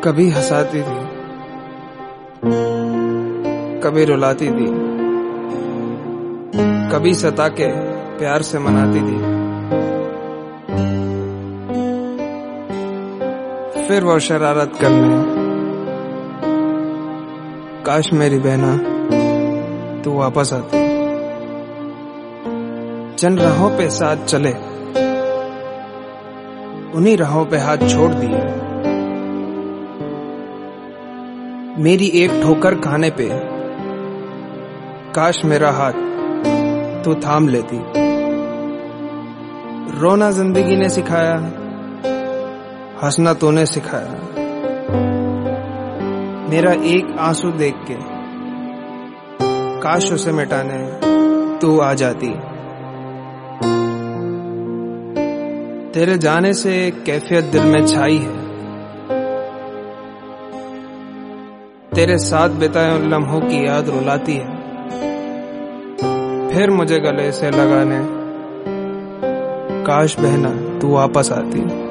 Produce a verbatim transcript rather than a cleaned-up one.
कभी हंसाती थी, कभी रुलाती थी, कभी सता के प्यार से मनाती थी। फिर वो शरारत करने, काश मेरी बहना तू वापस आती। जिन राहों पे साथ चले, उन्हीं राहों पे हाथ छोड़ दिए। मेरी एक ठोकर खाने पे काश मेरा हाथ तू थाम लेती। रोना जिंदगी ने सिखाया, हंसना तूने सिखाया। मेरा एक आंसू देख के काश उसे मिटाने तू आ जाती। तेरे जाने से कैफियत दिल में छाई है, तेरे साथ बिताए उन लम्हों की याद रुलाती है। फिर मुझे गले से लगाने काश बहना तू वापस आती।